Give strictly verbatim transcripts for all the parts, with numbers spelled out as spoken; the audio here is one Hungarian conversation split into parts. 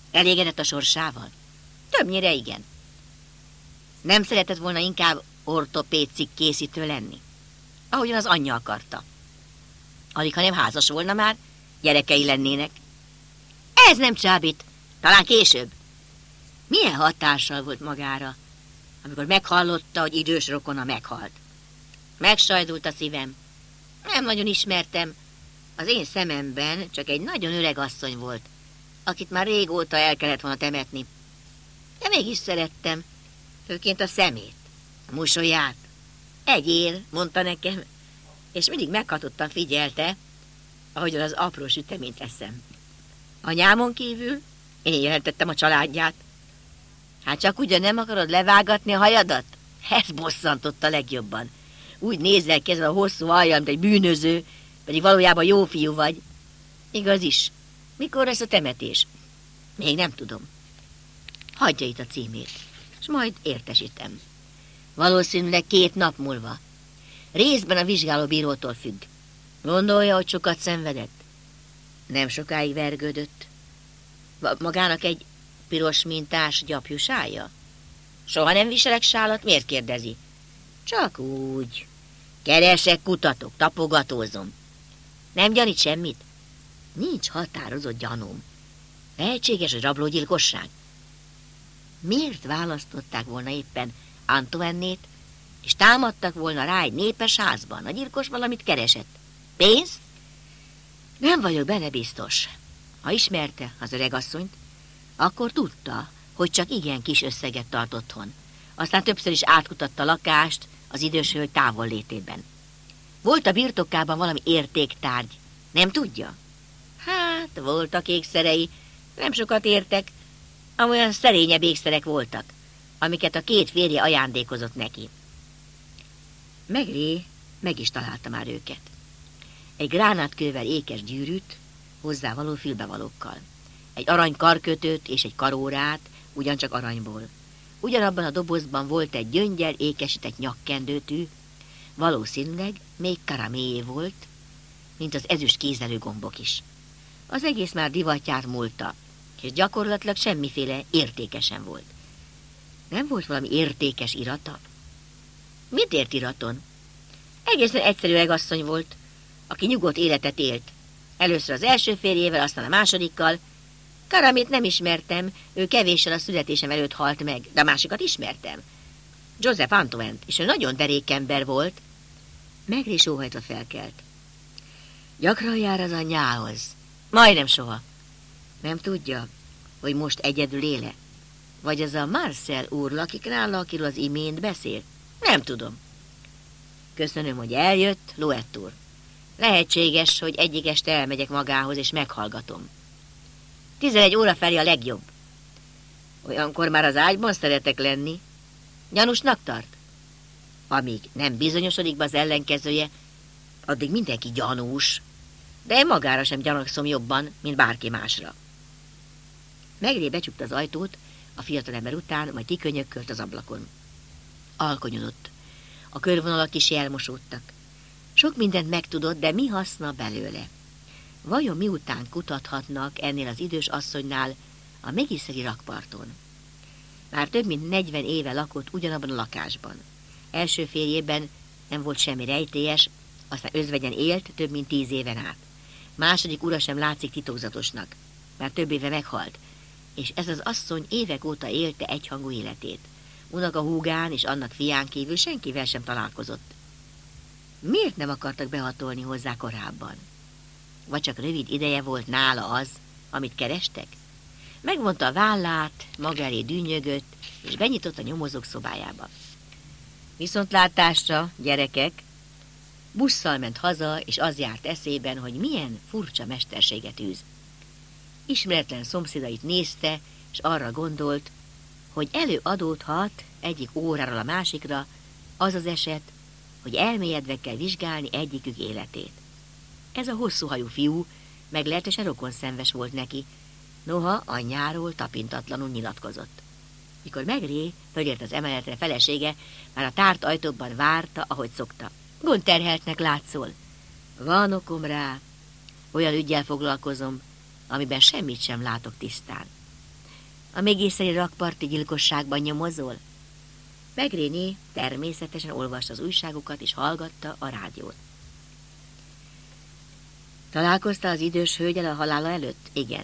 Elégedett a sorsával? Többnyire igen. Nem szeretett volna inkább ortopédcikk készítő lenni? Ahogyan az anyja akarta. Alig, ha nem házas volna már, gyerekei lennének. Ez nem csábít, talán később. Milyen hatással volt magára, amikor meghallotta, hogy idős rokona meghalt? Megsajdult a szívem. Nem nagyon ismertem. Az én szememben csak egy nagyon öreg asszony volt, akit már régóta el kellett volna temetni. De mégis szerettem, főként a szemét, a mosolyát. Egyél, mondta nekem, és mindig meghatottan figyelte, ahogyan az apró süteményt eszem. Anyámon kívül én jelentettem a családját. Hát csak ugyan nem akarod levágatni a hajadat? Ez bosszantotta legjobban. Úgy nézel ki ezzel a hosszú hajjal, mint egy bűnöző, pedig valójában jó fiú vagy. Igaz is. Mikor lesz a temetés? Még nem tudom. Hagyja itt a címét, és majd értesítem. Valószínűleg két nap múlva. Részben a vizsgálóbírótól függ. Gondolja, hogy sokat szenvedett? Nem sokáig vergődött. Magának egy piros mintás gyapjusája? Soha nem viselek sálat, miért kérdezi? Csak úgy. Keresek, kutatok, tapogatózom. Nem gyanít semmit? Nincs határozott gyanúm. Lehetséges, hogy rablógyilkosság? Miért választották volna éppen Antoinét, és támadtak volna rá egy népes házban? A gyilkos valamit keresett. Pénzt? Nem vagyok benne biztos. Ha ismerte az öregasszonyt, akkor tudta, hogy csak igen kis összeget tart otthon. Aztán többször is átkutatta a lakást az idős hölgy távollétében. Volt a birtokában valami értéktárgy. Nem tudja? Hát, voltak ékszerei, nem sokat értek, amolyan szerényebb ékszerek voltak, amiket a két férje ajándékozott neki. Megré meg is találta már őket. Egy gránátkővel ékes gyűrűt, hozzávaló fülbevalókkal. Egy arany karkötőt és egy karórát, ugyancsak aranyból. Ugyanabban a dobozban volt egy gyöngyel ékesített nyakkendőtű, valószínűleg még karaméjé volt, mint az ezüst kézelő gombok is. Az egész már divatját múlta, és gyakorlatilag semmiféle értékesen volt. Nem volt valami értékes irata? Mit ért iraton? Egészen egyszerű öregasszony volt, aki nyugodt életet élt. Először az első férjével, aztán a másodikkal. Karamét nem ismertem, ő kevéssel a születésem előtt halt meg, de a másikat ismertem. Joseph Antoine-t, és ő nagyon derék ember volt. Megré sóhajtva felkelt. Gyakran jár az anyjához. Majdnem soha. Nem tudja, hogy most egyedül éle? Vagy az a Marcel úr lakik nála, akiről az imént beszélt? Nem tudom. Köszönöm, hogy eljött, Louet úr. Lehetséges, hogy egyik este elmegyek magához, és meghallgatom. Tizenegy óra felé a legjobb. Olyankor már az ágyban szeretek lenni. Gyanúsnak tart? Amíg nem bizonyosodik be az ellenkezője, addig mindenki gyanús. De én magára sem gyanakszom jobban, mint bárki másra. Megré becsukta az ajtót a fiatalember után, majd kikönyökölt az ablakon. Alkonyodott. A körvonalak is elmosódtak. Sok mindent megtudott, de mi haszna belőle? Vajon miután kutathatnak ennél az idős asszonynál a Megiszteri rakparton? Már több mint negyven éve lakott ugyanabban a lakásban. Első férjében nem volt semmi rejtélyes, aztán özvegyen élt több mint tíz éven át. Második ura sem látszik titokzatosnak, már több éve meghalt, és ez az asszony évek óta élte egyhangú életét. Unoka húgán és annak fián kívül senkivel sem találkozott. Miért nem akartak behatolni hozzá korábban? Vagy csak rövid ideje volt nála az, amit kerestek? Megvonta a vállát, maga elé dűnyögött, és benyitott a nyomozók szobájába. Viszontlátásra, gyerekek! Busszal ment haza, és az járt eszében, hogy milyen furcsa mesterséget űz. Ismeretlen szomszédait nézte, és arra gondolt, hogy előadódhat egyik óráról a másikra az az eset, hogy elmélyedve kell vizsgálni egyikük életét. Ez a hosszúhajú fiú meglehetősen rokonszenves volt neki, noha anyjáról tapintatlanul nyilatkozott. Mikor Megré fölért az emeletre, felesége már a tárt ajtókban várta, ahogy szokta. Gondterheltnek látszol. Van okom rá. Olyan üggyel foglalkozom, amiben semmit sem látok tisztán. A mégészeri rakparti gyilkosságban nyomozol? Megréné természetesen olvasta az újságokat és hallgatta a rádiót. Találkoztál az idős hölgyel a halála előtt? Igen.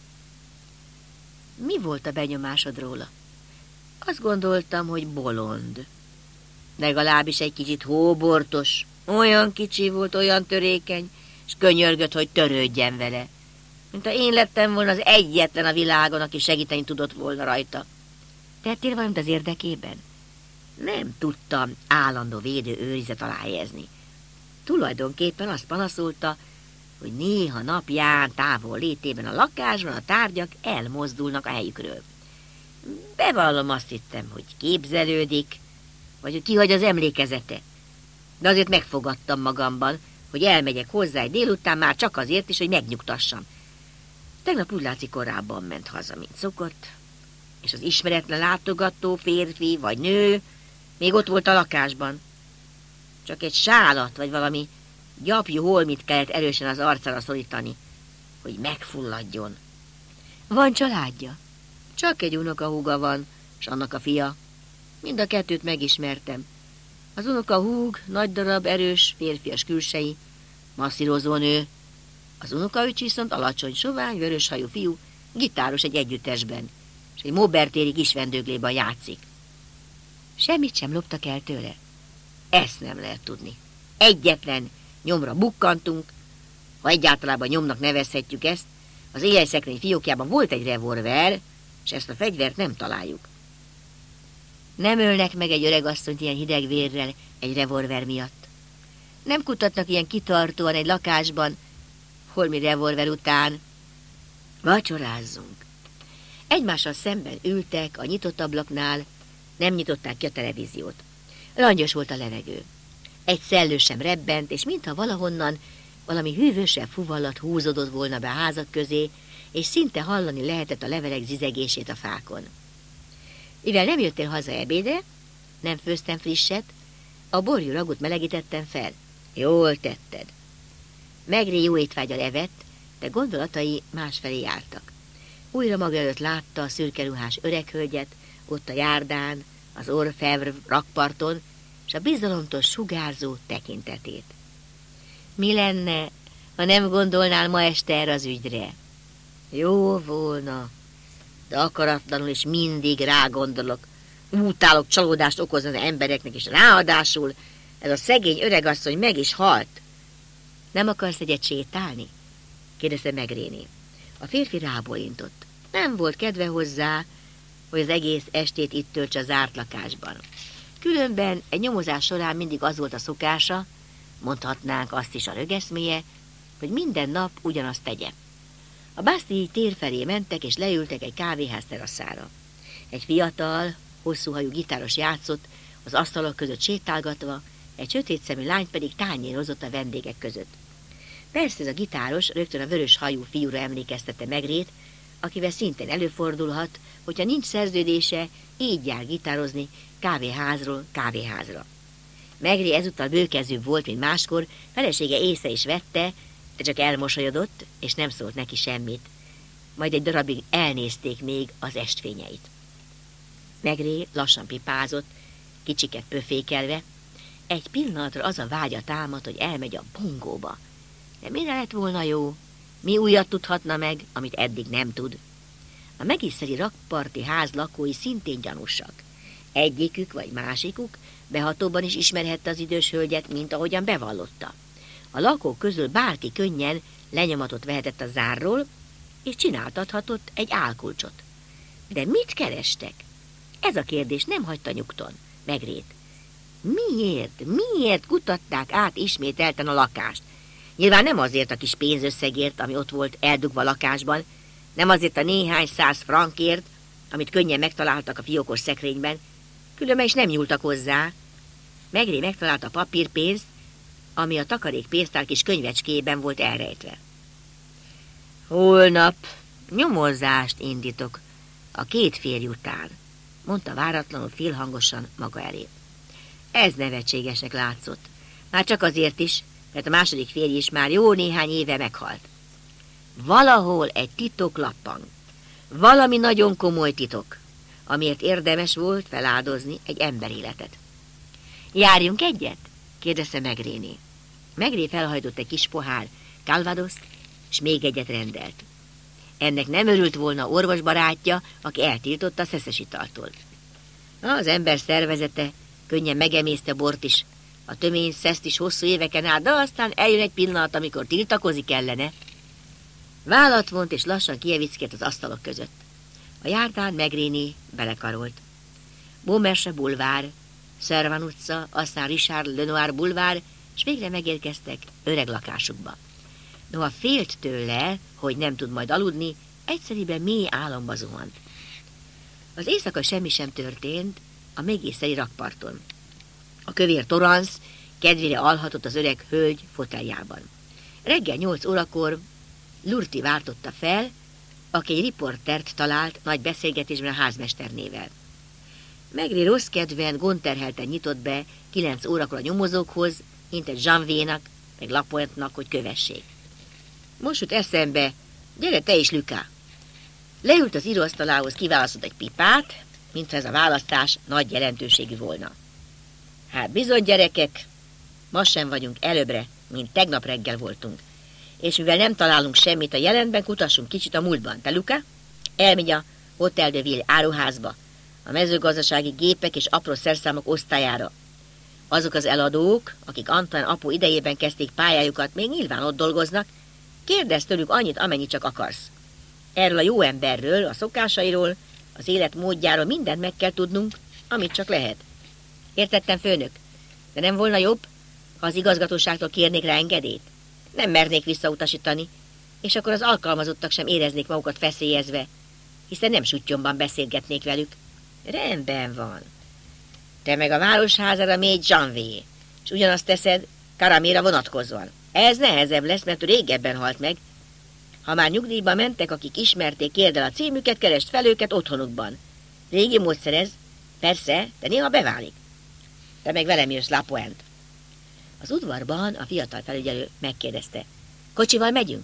Mi volt a benyomásod róla? Azt gondoltam, hogy bolond. Legalábbis egy kicsit hóbortos. Olyan kicsi volt, olyan törékeny, és könyörgött, hogy törődjen vele. Mint ha én lettem volna az egyetlen a világon, aki segíteni tudott volna rajta. Tettél valamit az érdekében? Nem tudtam állandó védő őrizet alá helyezni. Tulajdonképpen azt panaszolta, hogy néha napján távol létében a lakásban a tárgyak elmozdulnak a helyükről. Bevallom, azt hittem, hogy képzelődik, vagy hogy kihagy az emlékezete. De azért megfogadtam magamban, hogy elmegyek hozzá egy délután már csak azért is, hogy megnyugtassam. Tegnap úgy látszik korábban ment haza, mint szokott, és az ismeretlen látogató, férfi vagy nő még ott volt a lakásban. Csak egy sálat vagy valami gyapjú holmit kellett erősen az arcára szorítani, hogy megfulladjon. Van családja? Csak egy unokahúga van, s annak a fia. Mind a kettőt megismertem. Az unokahúg nagy darab, erős, férfias külsei, masszírozó nő. Az unokaöcs viszont alacsony, sovány, vöröshajú fiú, gitáros egy együttesben, és egy Mobertéri kis vendőglében játszik. Semmit sem loptak el tőle? Ezt nem lehet tudni. Egyetlen nyomra bukkantunk, ha egyáltalában nyomnak nevezhetjük ezt, az éjjelszekrény fiókjában volt egy revolver, és ezt a fegyvert nem találjuk. Nem ölnek meg egy öregasszonyt ilyen hideg vérrel egy revolver miatt. Nem kutatnak ilyen kitartóan egy lakásban, holmi revolver után. Vacsorázzunk. Egymással szemben ültek a nyitott ablaknál, nem nyitották ki a televíziót. Langyos volt a levegő. Egy szellő sem rebbent, és mintha valahonnan valami hűvösebb fuvallat húzódott volna be a házak közé, és szinte hallani lehetett a levelek zizegését a fákon. Mivel nem jöttél haza ebédre, nem főztem frisset, a borjú ragot melegítettem fel. Jól tetted. Megré jó étvágyal evett, de gondolatai másfelé jártak. Újra maga előtt látta a szürkeruhás öreghölgyet, ott a járdán, az Orfevre rakparton, és a bizalomtól sugárzó tekintetét. Mi lenne, ha nem gondolnál ma este erre az ügyre? Jó volna, de akaratlanul is mindig rágondolok. Utálok csalódást okozni az embereknek, és ráadásul ez a szegény öregasszony meg is halt. Nem akarsz egyet sétálni? Kérdezte meg Réné. A férfi rábólintott. Nem volt kedve hozzá, hogy az egész estét itt töltse a zárt lakásban. Különben egy nyomozás során mindig az volt a szokása, mondhatnánk azt is a rögeszméje, hogy minden nap ugyanazt tegye. A Bastille tér felé mentek, és leültek egy kávéház teraszára. Egy fiatal, hosszúhajú gitáros játszott, az asztalok között sétálgatva, egy sötétszemű lány pedig tányérozott a vendégek között. Persze ez a gitáros rögtön a vörös hajú fiúra emlékeztette Megrét, akivel szintén előfordulhat, hogyha nincs szerződése, így jár gitározni kávéházról kávéházra. Megré ezúttal bőkezőbb volt, mint máskor, felesége észre is vette, de csak elmosolyodott, és nem szólt neki semmit. Majd egy darabig elnézték még az estfényeit. Megré lassan pipázott, kicsiket pöfékelve. Egy pillanatra az a vágya támad, hogy elmegy a bongóba. De mire lett volna jó? Mi újat tudhatna meg, amit eddig nem tud? A megiszeri rakparti ház lakói szintén gyanúsak. Egyikük vagy másikuk behatóban is ismerhette az idős hölgyet, mint ahogyan bevallotta. A lakók közül bárki könnyen lenyomatot vehetett a zárról, és csináltathatott egy álkulcsot. De mit kerestek? Ez a kérdés nem hagyta nyugton Megrét. Miért, miért kutatták át ismételten a lakást? Nyilván nem azért a kis pénzösszegért, ami ott volt eldugva a lakásban, nem azért a néhány száz frankért, amit könnyen megtaláltak a fiókos szekrényben, különben is nem nyúltak hozzá. Megré megtalálta a papírpénzt, ami a takarék pénztár kis könyvecskében volt elrejtve. Holnap nyomozást indítok a két férj után, mondta váratlanul félhangosan maga elé. Ez nevetségesnek látszott, már csak azért is, mert a második férj is már jó néhány éve meghalt. Valahol egy titok lappang. Valami nagyon komoly titok, amiért érdemes volt feláldozni egy emberéletet. Járjunk egyet? kérdezte Megréné. Megré felhajtott egy kis pohár Calvadoszt, és még egyet rendelt. Ennek nem örült volna orvosbarátja, aki eltiltotta a szeszes italtól. Az ember szervezete könnyen megemészte bort is, a tömény szeszt is hosszú éveken át, de aztán eljön egy pillanat, amikor tiltakozik ellene. Vállat vont, és lassan kievickélt az asztalok között. A járdán Megréné belekarolt. Beaumarchais bulvár, Servan utca, aztán Richard Lenoir bulvár, és végre megérkeztek öreg lakásukba. Noha félt tőle, hogy nem tud majd aludni, egyszerűen mély álomba zuhant. Az éjszaka semmi sem történt a megészeli rakparton. A kövér Torrance kedvére alhatott az öreg hölgy foteljában. Reggel nyolc órakor Lurti váltotta fel, aki egy riportert talált nagy beszélgetésben a házmesternével. Megré rossz kedven, gondterhelten nyitott be kilenc órakor a nyomozókhoz, intett Janvier-nak, meg Lapointe-nak, hogy kövessék. Most jut eszembe, gyere te is, Lucas. Leült az íróasztalához, kiválasztott egy pipát, mintha ez a választás nagy jelentőségű volna. Hát bizony, gyerekek, ma sem vagyunk előbbre, mint tegnap reggel voltunk. És mivel nem találunk semmit a jelenben, kutassunk kicsit a múltban. Te, Lucas? Elmegy a Hotel de Ville áruházba, a mezőgazdasági gépek és apró szerszámok osztályára. Azok az eladók, akik Antoine apu idejében kezdték pályájukat, még nyilván ott dolgoznak, kérdezz tőlük annyit, amennyit csak akarsz. Erről a jó emberről, a szokásairól, az élet módjáról mindent meg kell tudnunk, amit csak lehet. Értettem, főnök, de nem volna jobb, ha az igazgatóságtól kérnék rá engedélyt? Nem mernék visszautasítani, és akkor az alkalmazottak sem éreznék magukat feszélyezve, hiszen nem suttyomban beszélgetnék velük. Rendben van. Te meg a városházára mégy Janvier, és ugyanazt teszed Caraméra vonatkozóan. Ez nehezebb lesz, mert ő régebben halt meg. Ha már nyugdíjba mentek, akik ismerték, kérd el a címüket, keresd fel őket otthonukban. Régi módszer ez, persze, de néha beválik. Te meg velem jössz, Lapointe. Az udvarban a fiatal felügyelő megkérdezte. Kocsival megyünk?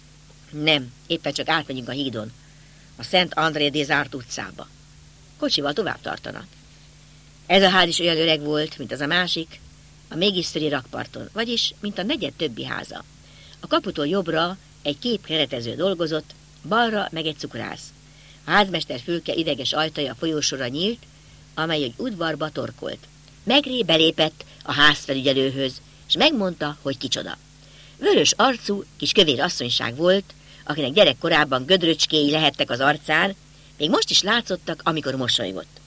Nem, éppen csak átmegyünk a hídon, a Szent André des Arts utcába. Kocsival tovább tartana. Ez a ház is olyan öreg volt, mint az a másik, a mégistöri rakparton, vagyis, mint a negyed többi háza. A kaputól jobbra egy kép keretező dolgozott, balra meg egy cukrász. A házmester fülke ideges ajtaja a folyósora nyílt, amely egy udvarba torkolt. Megré belépett a házfelügyelőhöz, és megmondta, hogy kicsoda. Vörös arcú, kis kövér asszonyság volt, akinek gyerekkorában gödröcskéi lehettek az arcán, még most is látszottak, amikor mosolygott.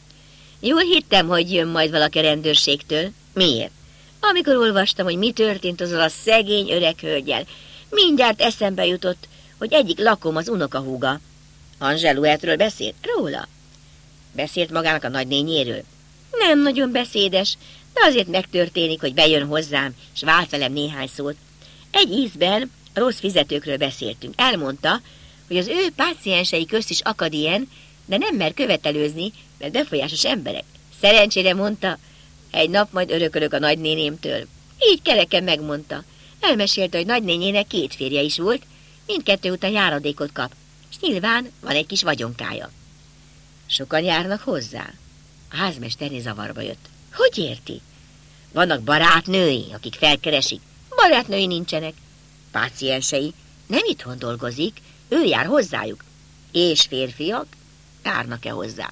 Jól hittem, hogy jön majd valaki a rendőrségtől. Miért? Amikor olvastam, hogy mi történt azzal a szegény öreg hölgyel, mindjárt eszembe jutott, hogy egyik lakom az unokahúga. Angelouetről beszélt? Róla? Beszélt magának a nagynényéről? Nem nagyon beszédes, de azért megtörténik, hogy bejön hozzám, és vált velem néhány szót. Egy ízben rossz fizetőkről beszéltünk. Elmondta, hogy az ő páciensei közt is akad ilyen, de nem mer követelőzni, mert befolyásos emberek. Szerencsére mondta, egy nap majd örökölök a nagynénémtől. Így kereken megmondta. Elmesélte, hogy nagynényének két férje is volt, mindkettő után járadékot kap, és nyilván van egy kis vagyonkája. Sokan járnak hozzá. A házmesterné zavarba jött. Hogy érti? Vannak barátnői, akik felkeresik. Barátnői nincsenek. Páciensei. Nem itthon dolgozik, ő jár hozzájuk. És férfiak járnak-e hozzá?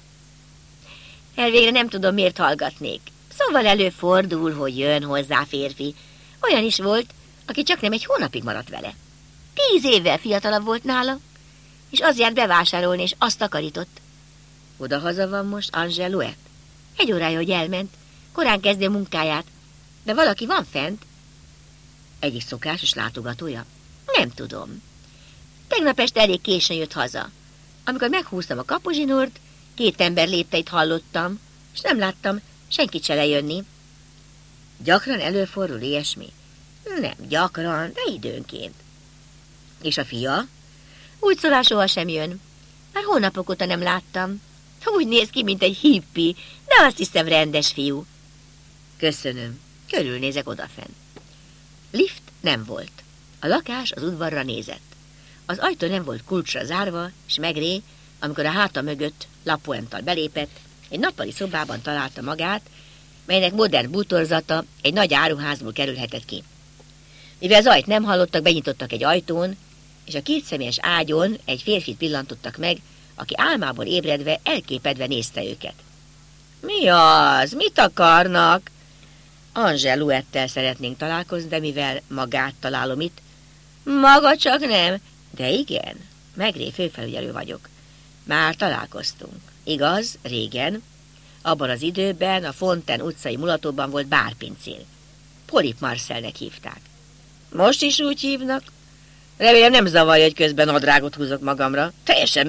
Elvégre nem tudom, miért hallgatnék. Szóval előfordul, hogy jön hozzá férfi. Olyan is volt, aki csak nem egy hónapig maradt vele. Tíz évvel fiatalabb volt nála, és az járt bevásárolni, és azt takarított. Odahaza van most Angelouet? Egy órája, hogy elment, korán kezdi a munkáját, de valaki van fent. Egyik szokásos látogatója? Nem tudom. Tegnap este elég későn jött haza. Amikor meghúztam a kapuzsinort, két ember lépteit hallottam, és nem láttam senkit se lejönni. Gyakran előfordul ilyesmi? Nem gyakran, de időnként. És a fia? Úgy szólál, sohasem jön. Már hónapok óta nem láttam. Úgy néz ki, mint egy hippi, de azt hiszem rendes fiú. Köszönöm. Körülnézek odafenn. Lift nem volt. A lakás az udvarra nézett. Az ajtó nem volt kulcsra zárva, és Maigret, amikor a háta mögött Lapointe-tal belépett, egy nappali szobában találta magát, melynek modern bútorzata egy nagy áruházból kerülhetett ki. Mivel zajt nem hallottak, benyitottak egy ajtón, és a kétszemélyes ágyon egy férfit pillantottak meg, aki álmából ébredve elképedve nézte őket. Mi az? Mit akarnak? Angèle Louettel szeretnénk találkozni, de mivel magát találom itt, maga csak nem. De igen, Maigret főfelügyelő vagyok. Már találkoztunk. Igaz, régen. Abban az időben a Fontaine utcai mulatóban volt bárpincér. Polype Marcelnek hívták. Most is úgy hívnak? Remélem nem zavarja, hogy közben nadrágot húzok magamra. Teljesen